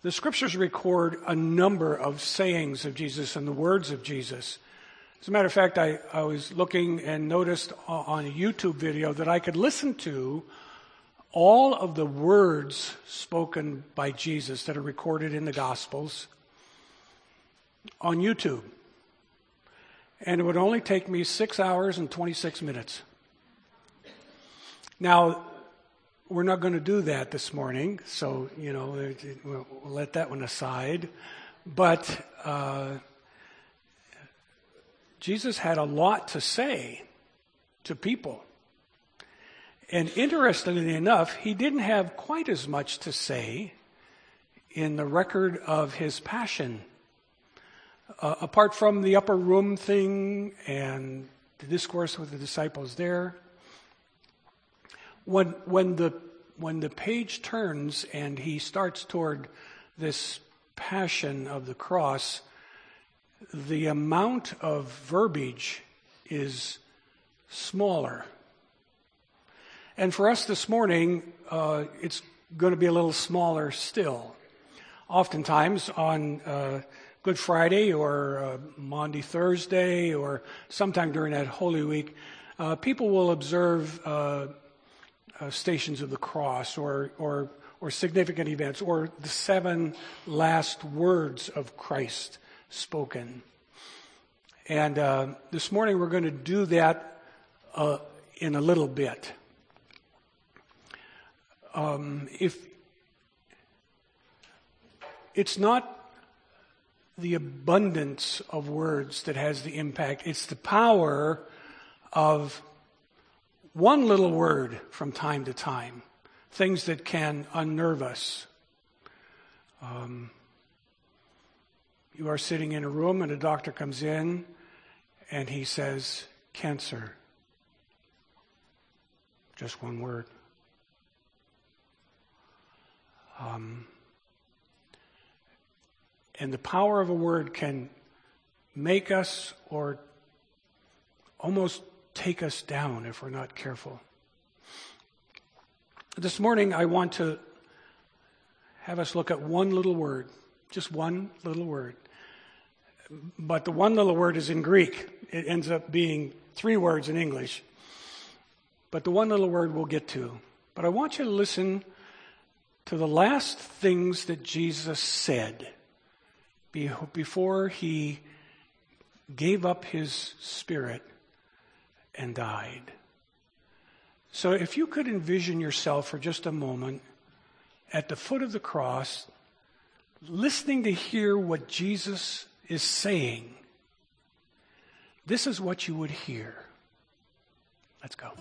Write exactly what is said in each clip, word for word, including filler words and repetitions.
The scriptures record a number of sayings of Jesus and the words of Jesus. As a matter of fact, I, I was looking and noticed on a YouTube video that I could listen to all of the words spoken by Jesus that are recorded in the Gospels on YouTube. And it would only take me six hours and twenty-six minutes. Now, we're not going to do that this morning, so, you know, we'll let that one aside. But uh, Jesus had a lot to say to people. And interestingly enough, he didn't have quite as much to say in the record of his passion. Uh, apart from the upper room thing and the discourse with the disciples there, when when the when the page turns and he starts toward this passion of the cross, the amount of verbiage is smaller. And for us this morning, uh, it's going to be a little smaller still. Oftentimes on uh, Good Friday or uh, Maundy Thursday or sometime during that Holy Week, uh, people will observe uh, uh, Stations of the Cross or, or or significant events or the seven last words of Christ spoken. And uh, this morning we're going to do that uh, in a little bit. Um, if it's not the abundance of words that has the impact, it's the power of one little word from time to time, things that can unnerve us. Um, you are sitting in a room and a doctor comes in and he says, cancer. Just one word. Um, and the power of a word can make us or almost take us down if we're not careful. This morning I want to have us look at one little word, just one little word. But the one little word is in Greek. It ends up being three words in English. But the one little word we'll get to. But I want you to listen to the last things that Jesus said before he gave up his spirit and died. So if you could envision yourself for just a moment at the foot of the cross, listening to hear what Jesus is saying, this is what you would hear. Let's go.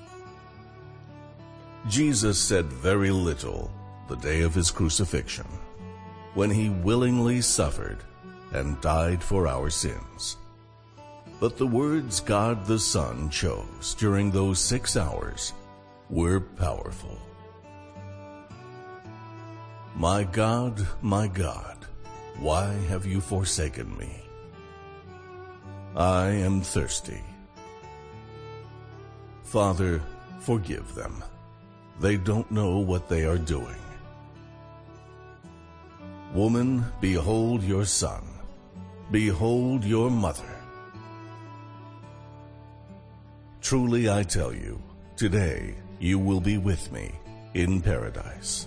Jesus said very little the day of his crucifixion, when he willingly suffered and died for our sins. But the words God the Son chose during those six hours were powerful. My God, my God, why have you forsaken me? I am thirsty. Father, forgive them. They don't know what they are doing. Woman, behold your son. Behold your mother. Truly I tell you, today you will be with me in paradise.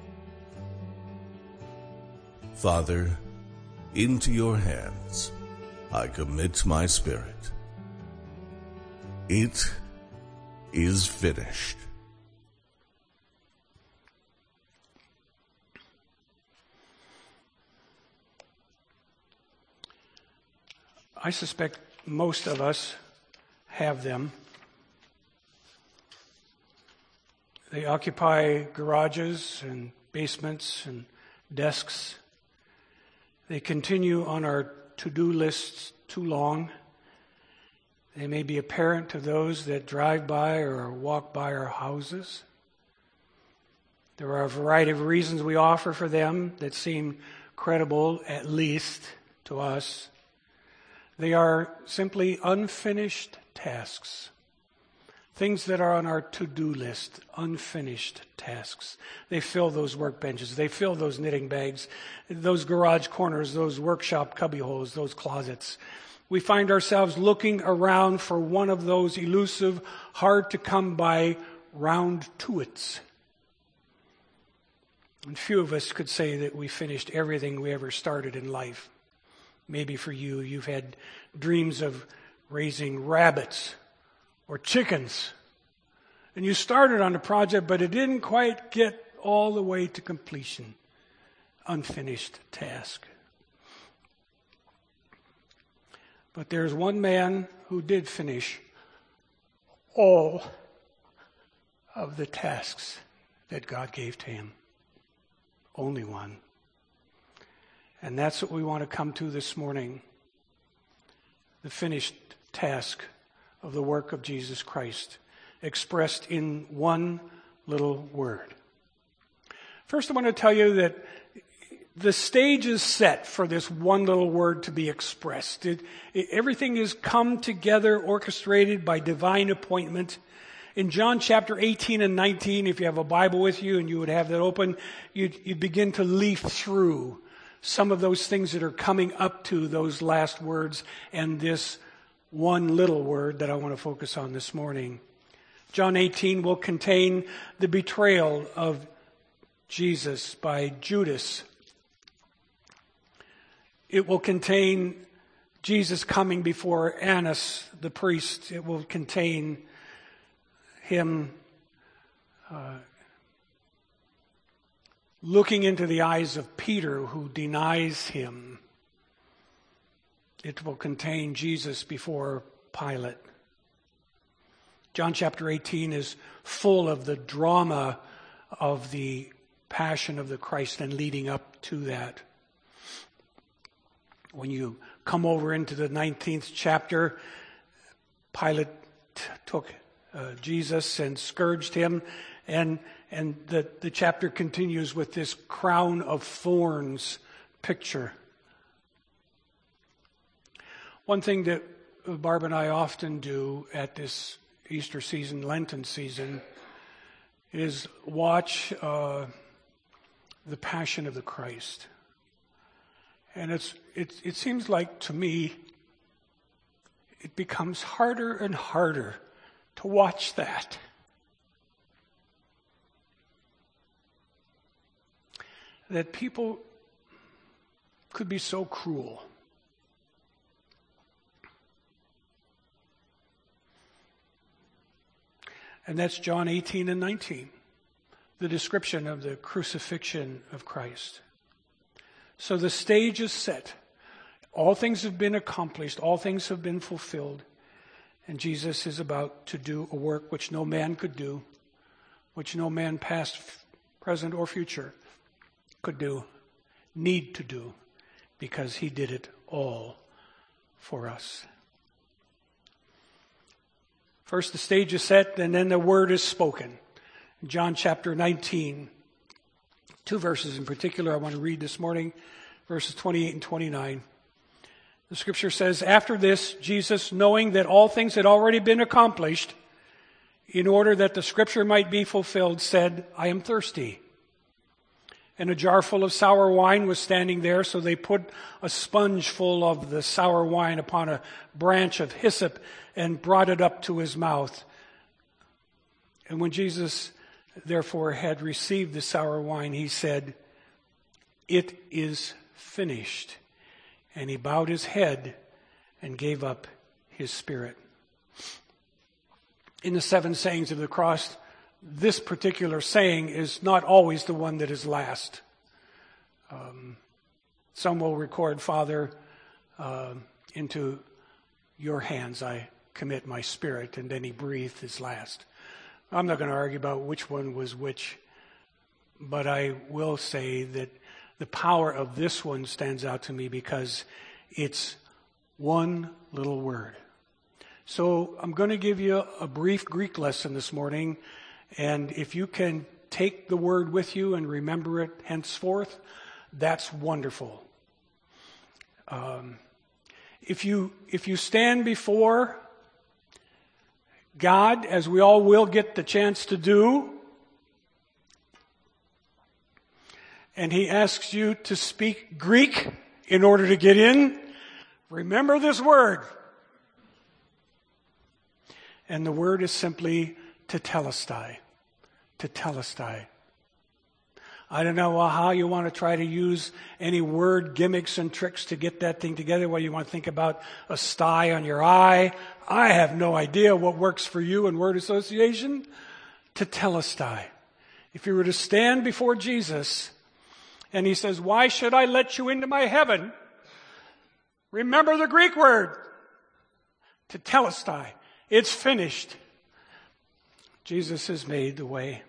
Father, into your hands I commit my spirit. It is finished. I suspect most of us have them. They occupy garages and basements and desks. They continue on our to-do lists too long. They may be apparent to those that drive by or walk by our houses. There are a variety of reasons we offer for them that seem credible, at least to us. They are simply unfinished tasks, Things that are on our to-do list, unfinished tasks. They fill those workbenches. They fill those knitting bags, those garage corners, those workshop cubbyholes, those closets. We find ourselves looking around for one of those elusive, hard-to-come-by round to-its. And few of us could say that we finished everything we ever started in life. Maybe for you, you've had dreams of raising rabbits or chickens. And you started on a project, but it didn't quite get all the way to completion. Unfinished task. But there's one man who did finish all of the tasks that God gave to him. Only one. And that's what we want to come to this morning. The finished task of the work of Jesus Christ, expressed in one little word. First, I want to tell you that the stage is set for this one little word to be expressed. It, it, everything is come together, orchestrated by divine appointment. In John chapter eighteen and nineteen, if you have a Bible with you and you would have that open, you'd, you'd begin to leaf through some of those things that are coming up to those last words and this one little word that I want to focus on this morning. John eighteen will contain the betrayal of Jesus by Judas. It will contain Jesus coming before Annas, the priest. It will contain him uh, looking into the eyes of Peter, who denies him. It will contain Jesus before Pilate. John chapter eighteen is full of the drama of the passion of the Christ and leading up to that. When you come over into the nineteenth chapter, Pilate t- took uh, Jesus and scourged him, and and the, the chapter continues with this crown of thorns picture. One thing that Barb and I often do at this Easter season, Lenten season, is watch uh, the Passion of the Christ. And it's it, it seems like to me it becomes harder and harder to watch that. That people could be so cruel. And that's John eighteen and nineteen, the description of the crucifixion of Christ. So the stage is set. All things have been accomplished. All things have been fulfilled. And Jesus is about to do a work which no man could do, which no man past, present, or future could do, need to do, because he did it all for us. First the stage is set, and then the word is spoken. In John chapter nineteen, two verses in particular I want to read this morning, verses twenty-eight and twenty-nine. The scripture says, "After this, Jesus, knowing that all things had already been accomplished, in order that the scripture might be fulfilled, said, 'I am thirsty.' And a jar full of sour wine was standing there, so they put a sponge full of the sour wine upon a branch of hyssop and brought it up to his mouth. And when Jesus therefore had received the sour wine, he said, 'It is finished.' And he bowed his head and gave up his spirit." In the seven sayings of the cross, this particular saying is not always the one that is last. Um, some will record, "Father, uh, into your hands I commit my spirit," and then he breathed his last. I'm not going to argue about which one was which, but I will say that the power of this one stands out to me because it's one little word. So I'm going to give you a brief Greek lesson this morning, and if you can take the word with you and remember it henceforth, that's wonderful. Um, if you if you stand before God, as we all will get the chance to do, and he asks you to speak Greek in order to get in, remember this word. And the word is simply tetelestai. Tetelestai. I don't know how you want to try to use any word gimmicks and tricks to get that thing together, whether you want to think about a sty on your eye. I have no idea what works for you in word association. Tetelestai. If you were to stand before Jesus and he says, why should I let you into my heaven? Remember the Greek word. Tetelestai. It's finished. Jesus has made the way.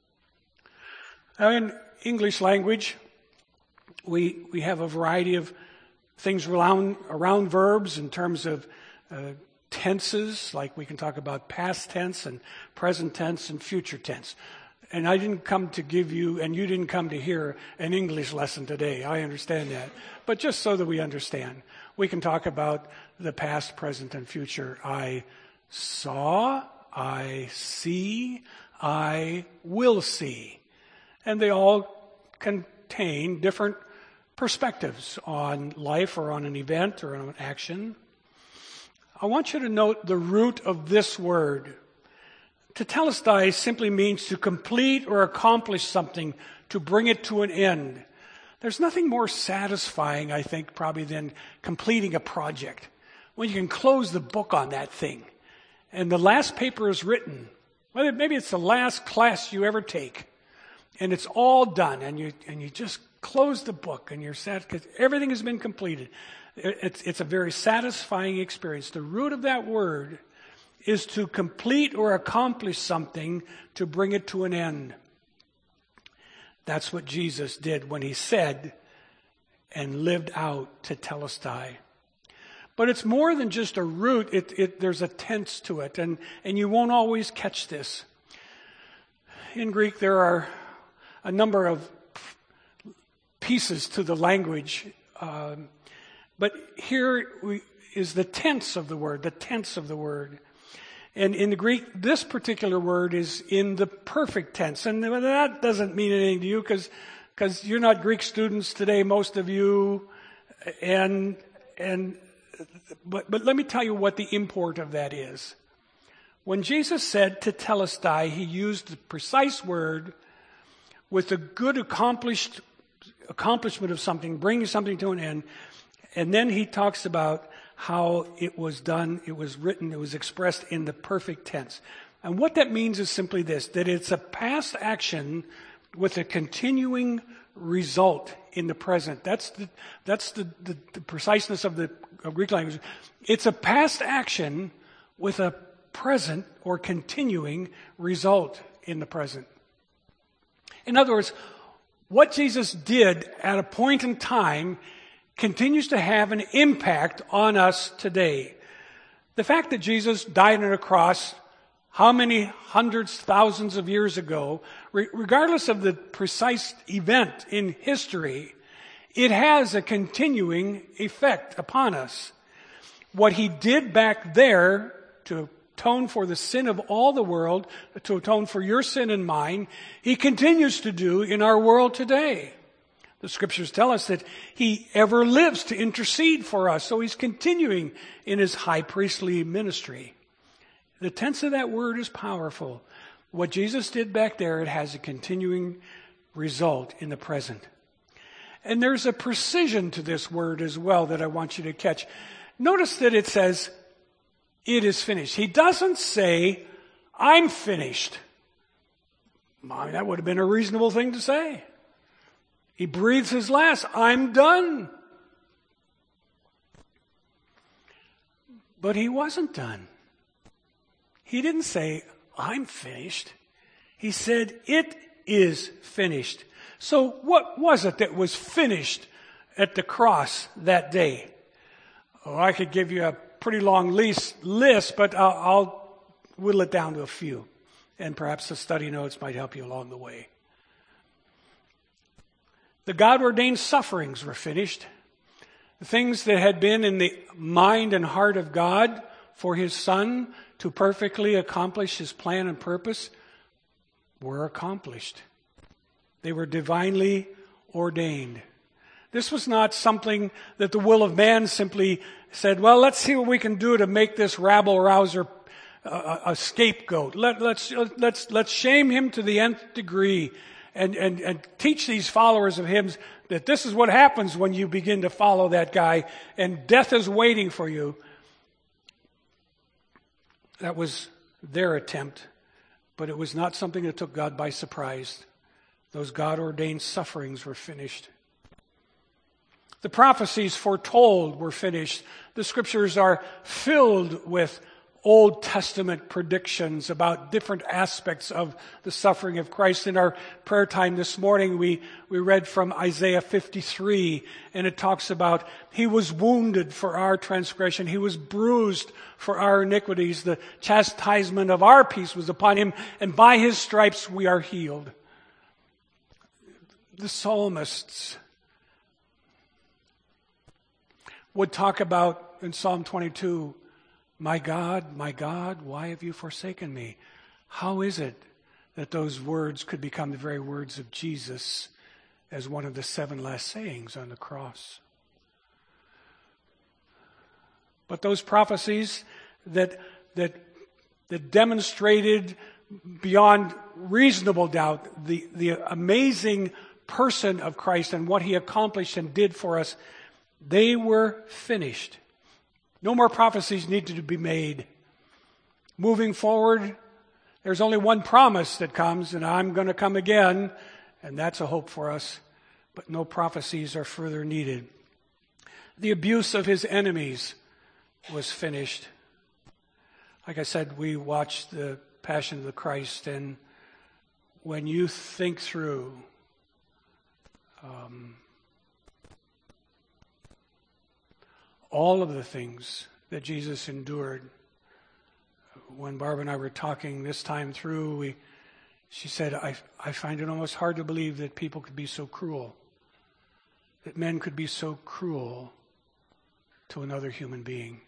Now in English language, we we have a variety of things around, around verbs in terms of uh, tenses, like we can talk about past tense and present tense and future tense. And I didn't come to give you, and you didn't come to hear an English lesson today. I understand that. But just so that we understand, we can talk about the past, present, and future. I saw, I see, I will see. And they all contain different perspectives on life or on an event or on an action. I want you to note the root of this word. Tetelestai simply means to complete or accomplish something, to bring it to an end. There's nothing more satisfying, I think, probably than completing a project. When you can close the book on that thing and the last paper is written, whether maybe it's the last class you ever take, and it's all done, and you and you just close the book, and you're sad because everything has been completed. It's, it's a very satisfying experience. The root of that word is to complete or accomplish something, to bring it to an end. That's what Jesus did when he said and lived out tetelestai. But it's more than just a root. It, it, there's a tense to it, and, and you won't always catch this. In Greek, there are a number of pieces to the language, um, but here we, is the tense of the word, the tense of the word. And in the Greek, this particular word is in the perfect tense. And that doesn't mean anything to you because because you're not Greek students today, most of you. And and but but let me tell you what the import of that is. When Jesus said tetelestai, he used the precise word with a good accomplished accomplishment of something, bringing something to an end. And then he talks about how it was done, it was written, it was expressed in the perfect tense. And what that means is simply this, that it's a past action with a continuing result in the present. That's the, that's the, the, the preciseness of the of Greek language. It's a past action with a present or continuing result in the present. In other words, what Jesus did at a point in time continues to have an impact on us today. The fact that Jesus died on a cross how many hundreds, thousands of years ago, re- regardless of the precise event in history, it has a continuing effect upon us. What he did back there to atone for the sin of all the world, to atone for your sin and mine, he continues to do in our world today. The scriptures tell us that he ever lives to intercede for us, so he's continuing in his high priestly ministry. The tense of that word is powerful. What Jesus did back there, it has a continuing result in the present. And there's a precision to this word as well that I want you to catch. Notice that it says, it is finished. He doesn't say, I'm finished. I mean, that would have been a reasonable thing to say. He breathes his last, I'm done. But he wasn't done. He didn't say, I'm finished. He said, it is finished. So what was it that was finished at the cross that day? Oh, I could give you a pretty long list, but I'll, I'll whittle it down to a few. And perhaps the study notes might help you along the way. The God-ordained sufferings were finished. The things that had been in the mind and heart of God for his Son to perfectly accomplish his plan and purpose were accomplished. They were divinely ordained. This was not something that the will of man simply said, well, let's see what we can do to make this rabble-rouser a, a scapegoat. Let, let's, let's, let's shame him to the nth degree and, and, and teach these followers of him that this is what happens when you begin to follow that guy and death is waiting for you. That was their attempt, but it was not something that took God by surprise. Those God-ordained sufferings were finished. The prophecies foretold were finished. The scriptures are filled with Old Testament predictions about different aspects of the suffering of Christ. In our prayer time this morning, we, we read from Isaiah fifty-three, and it talks about, he was wounded for our transgression. He was bruised for our iniquities. The chastisement of our peace was upon him, and by his stripes we are healed. The psalmists would talk about in Psalm twenty-two, my God, my God, why have you forsaken me? How is it that those words could become the very words of Jesus as one of the seven last sayings on the cross? But those prophecies that, that, that demonstrated beyond reasonable doubt the, the amazing person of Christ and what he accomplished and did for us, they were finished. No more prophecies needed to be made. Moving forward, there's only one promise that comes, and I'm going to come again, and that's a hope for us. But no prophecies are further needed. The abuse of his enemies was finished. Like I said, we watched the Passion of the Christ, and when you think through um, all of the things that Jesus endured. When Barb and I were talking this time through, we, she said, I, I find it almost hard to believe that people could be so cruel, that men could be so cruel to another human being.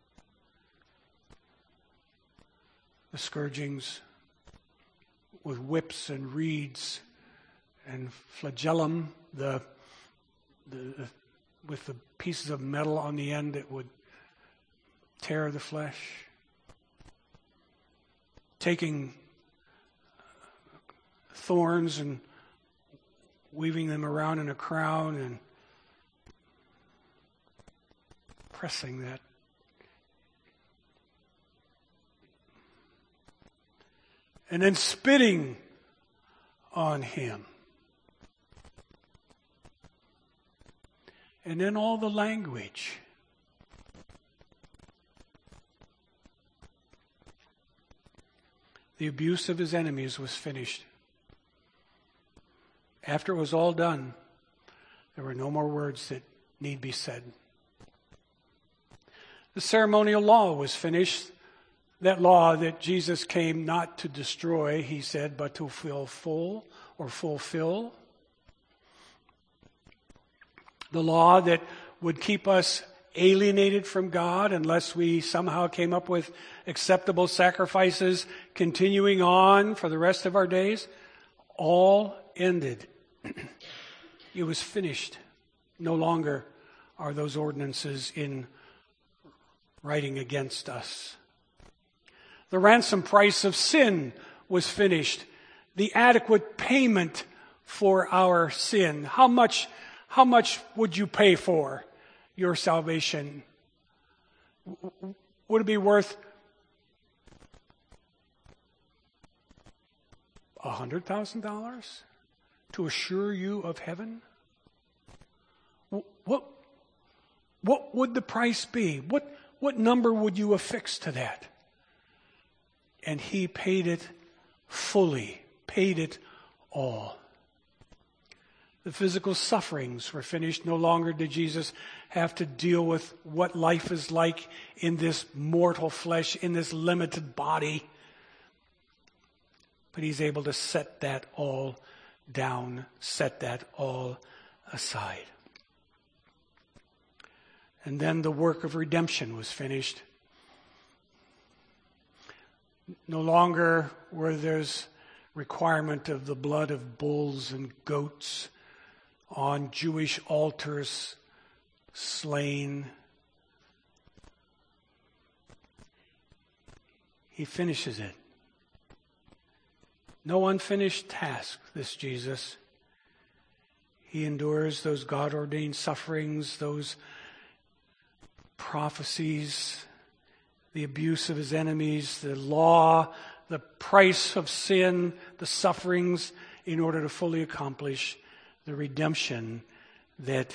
The scourgings with whips and reeds and flagellum, the, the, the with the pieces of metal on the end that would tear the flesh. Taking thorns and weaving them around in a crown and pressing that. And then spitting on him. And then all the language. The abuse of his enemies was finished. After it was all done, there were no more words that need be said. The ceremonial law was finished. That law that Jesus came not to destroy, he said, but to fulfill or fulfill. The law that would keep us alienated from God unless we somehow came up with acceptable sacrifices, continuing on for the rest of our days, all ended. It was finished. No longer are those ordinances in writing against us. The ransom price of sin was finished. The adequate payment for our sin. How much How much would you pay for your salvation? Would it be worth one hundred thousand dollars to assure you of heaven? What, what would the price be? What, what number would you affix to that? And he paid it fully, paid it all. The physical sufferings were finished. No longer did Jesus have to deal with what life is like in this mortal flesh, in this limited body. But he's able to set that all down, set that all aside. And then the work of redemption was finished. No longer where there's requirement of the blood of bulls and goats on Jewish altars slain. He finishes it. No unfinished task, this Jesus. He endures those God-ordained sufferings, those prophecies, the abuse of his enemies, the law, the price of sin, the sufferings, in order to fully accomplish the redemption that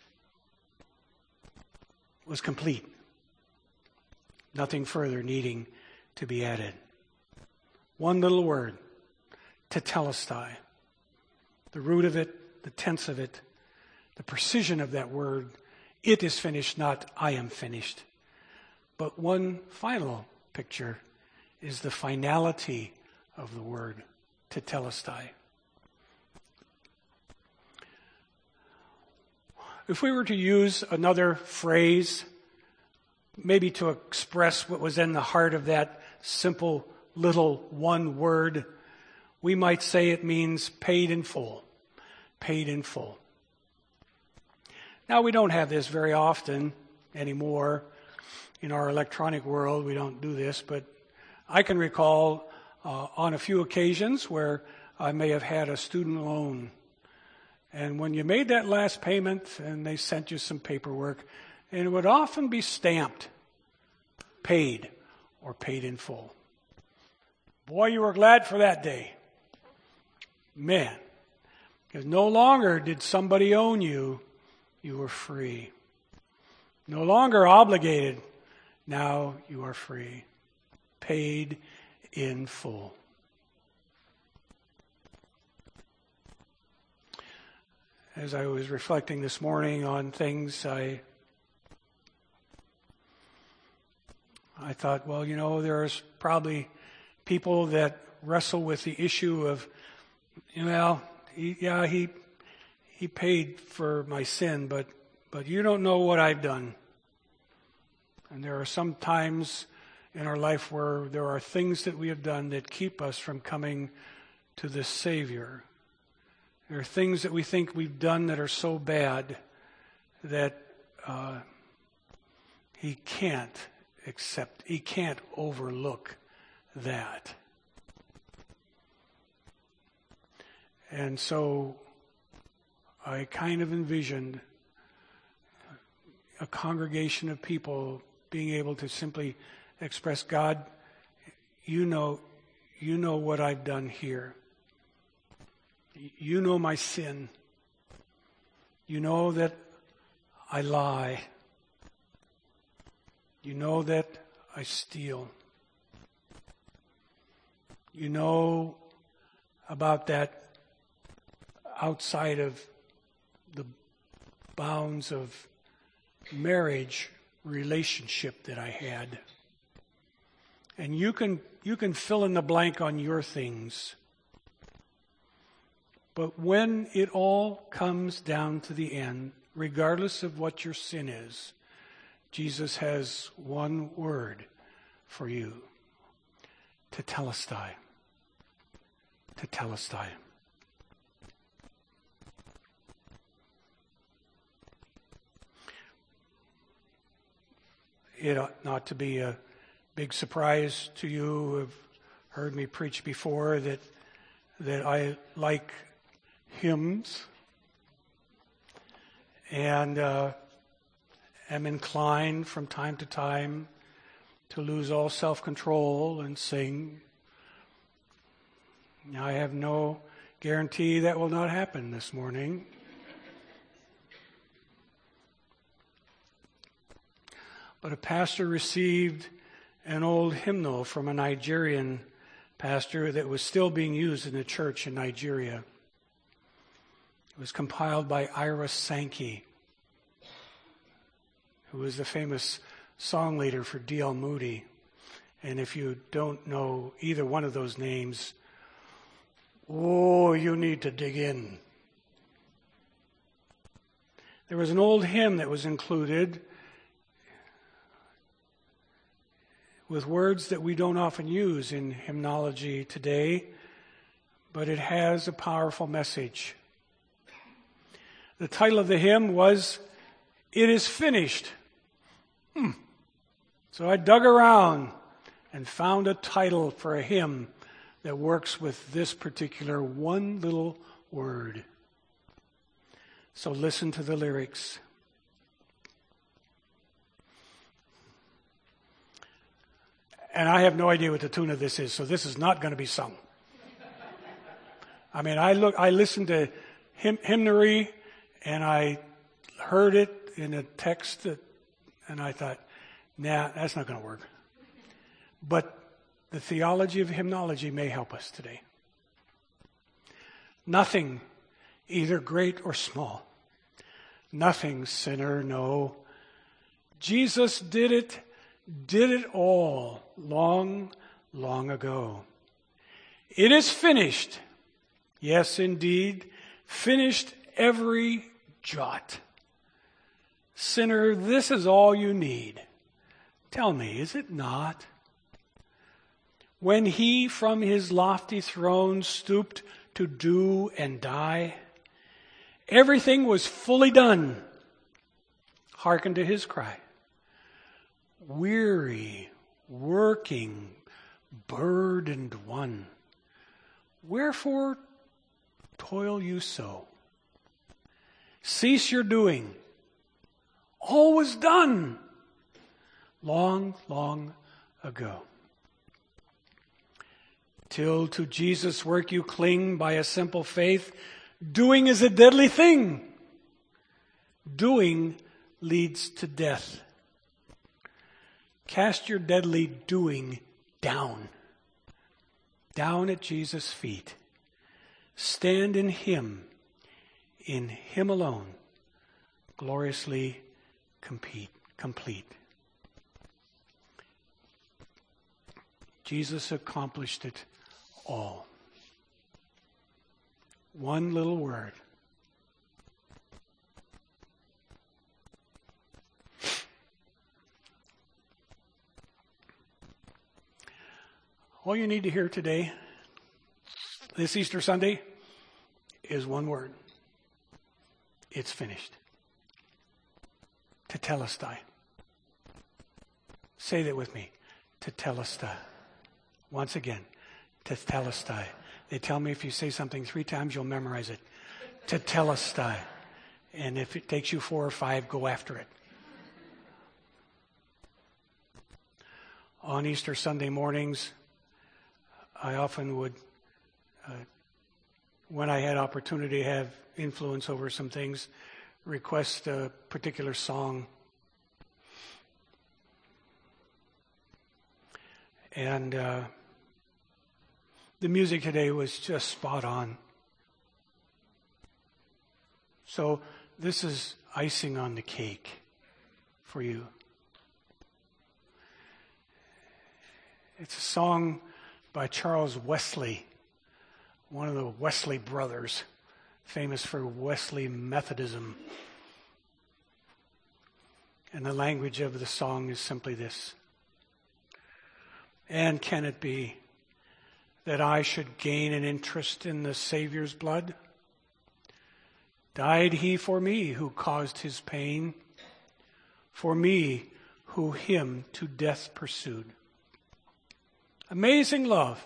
was complete. Nothing further needing to be added. One little word, tetelestai. The root of it, the tense of it, the precision of that word. It is finished, not I am finished. But one final picture is the finality of the word, tetelestai. If we were to use another phrase, maybe to express what was in the heart of that simple little one word, we might say it means paid in full. Paid in full. Now, we don't have this very often anymore. In our electronic world, we don't do this, but I can recall uh, on a few occasions where I may have had a student loan. And when you made that last payment and they sent you some paperwork, and it would often be stamped, paid or paid in full. Boy, you were glad for that day. Man, because no longer did somebody own you, you were free. No longer obligated, now you are free. Paid in full. As I was reflecting this morning on things, I I thought, well, you know, there's probably people that wrestle with the issue of, well, he, yeah, he he paid for my sin, but but you don't know what I've done. And there are some times in our life where there are things that we have done that keep us from coming to the Savior. There are things that we think we've done that are so bad that uh, he can't accept, he can't overlook that. And so I kind of envisioned a congregation of people being able to simply express, God, you know, you know what I've done here. You know my sin. You know that I lie. You know that I steal. You know about that outside of the bounds of marriage relationship that I had. And you can you can fill in the blank on your things. But when it all comes down to the end, regardless of what your sin is, Jesus has one word for you. Tetelestai. Tetelestai. It ought not to be a big surprise to you who have heard me preach before that that I like hymns and uh, am inclined from time to time to lose all self-control and sing. I have no guarantee that will not happen this morning. But a pastor received an old hymnal from a Nigerian pastor that was still being used in the church in Nigeria. It was compiled by Ira Sankey, who was the famous song leader for D L Moody. And if you don't know either one of those names, oh, you need to dig in. There was an old hymn that was included. with words that we don't often use in hymnology today, but it has a powerful message. The title of the hymn was, "It is Finished." Hmm. So I dug around and found a title for a hymn that works with this particular one little word. So listen to the lyrics. And I have no idea what the tune of this is, so this is not going to be sung. I mean, I look, I listened to hymn, hymnary, and I heard it in a text, that, and I thought, nah, that's not going to work. But the theology of hymnology may help us today. Nothing, either great or small. Nothing, sinner, no. Jesus did it, did it all long, long ago. It is finished. Yes, indeed, finished every jot. Sinner, this is all you need. Tell me, is it not? When he from his lofty throne stooped to do and die, everything was fully done. Hearken to his cry. Weary, working, burdened one, wherefore toil you so? Cease your doing. All was done long, long ago. Till to Jesus' work you cling by a simple faith, doing is a deadly thing. Doing leads to death. Cast your deadly doing down. Down at Jesus' feet. Stand in Him, in Him alone, gloriously compete, complete. Jesus accomplished it all. One little word. All you need to hear today, this Easter Sunday, is one word. It's finished. Tetelestai. Say that with me. Tetelestai. Once again. Tetelestai. They tell me if you say something three times, you'll memorize it. Tetelestai. And if it takes you four or five, go after it. On Easter Sunday mornings, I often would, uh, when I had opportunity to have influence over some things, request a particular song. And uh, the music today was just spot on. So this is icing on the cake for you. It's a song by Charles Wesley, one of the Wesley brothers, famous for Wesley Methodism. And the language of the song is simply this. And can it be that I should gain an interest in the Savior's blood? Died he for me who caused his pain, for me who him to death pursued. Amazing love.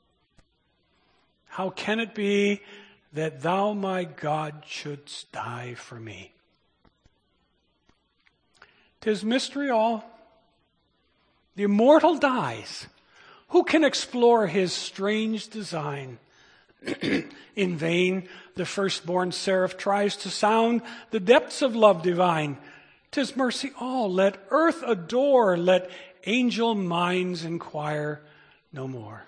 How can it be that thou, my God, shouldst die for me? 'Tis mystery all. The immortal dies. Who can explore his strange design? In vain, the firstborn seraph tries to sound the depths of love divine. 'Tis mercy all. Let earth adore. Let angel minds inquire no more.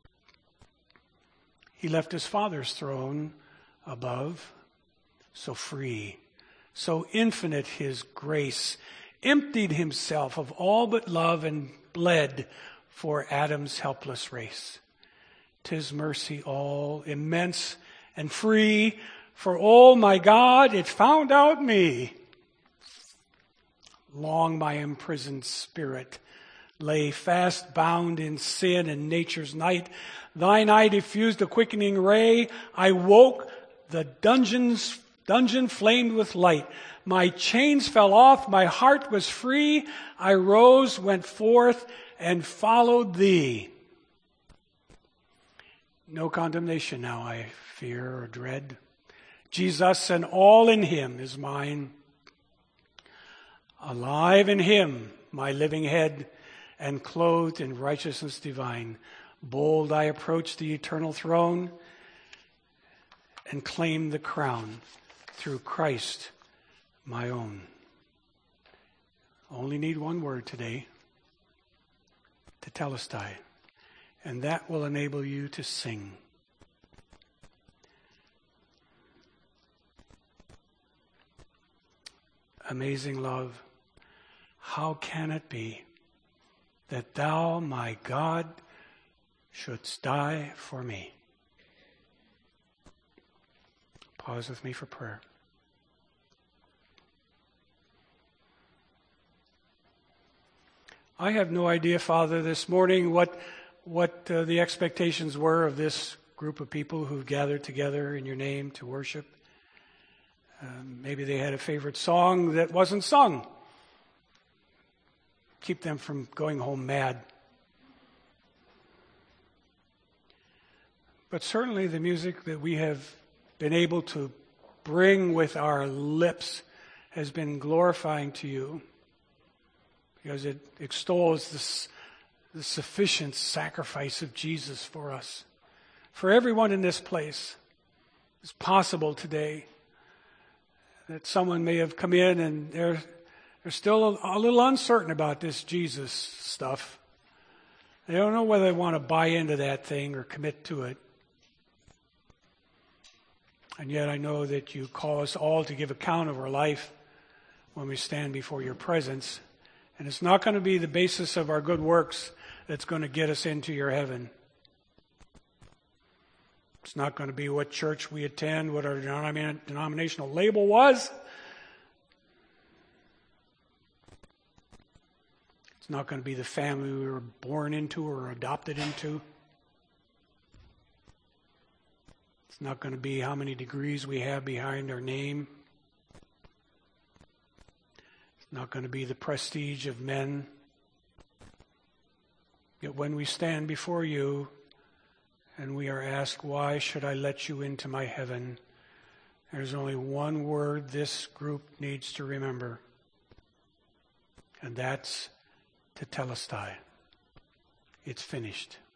He left his Father's throne above, so free, so infinite his grace, emptied himself of all but love and bled for Adam's helpless race. 'Tis mercy all, immense and free, for oh my God, it found out me. Long my imprisoned spirit lay fast bound in sin and nature's night. Thine eye diffused a quickening ray. I woke, the dungeons, dungeon flamed with light. My chains fell off, my heart was free. I rose, went forth, and followed thee. No condemnation now I fear or dread. Jesus and all in him is mine. Alive in him, my living head, and clothed in righteousness divine. Bold I approach the eternal throne and claim the crown through Christ my own. Only need one word today, tetelestai, and that will enable you to sing. Amazing love, how can it be that thou, my God, shouldst die for me? Pause with me for prayer. I have no idea, Father, this morning what what uh, the expectations were of this group of people who gathered together in your name to worship. Um, maybe they had a favorite song that wasn't sung. Keep them from going home mad. But certainly the music that we have been able to bring with our lips has been glorifying to you, because it extols this, the sufficient sacrifice of Jesus for us. For everyone in this place, it's possible today that someone may have come in and they're, they're still a, a little uncertain about this Jesus stuff. They don't know whether they want to buy into that thing or commit to it. And yet I know that you call us all to give account of our life when we stand before your presence. And it's not going to be the basis of our good works that's going to get us into your heaven. It's not going to be what church we attend, what our denominational label was. It's not going to be the family we were born into or adopted into. It's not going to be how many degrees we have behind our name. It's not going to be the prestige of men. Yet when we stand before you and we are asked, why should I let you into my heaven? There's only one word this group needs to remember, and that's tetelestai. It's finished.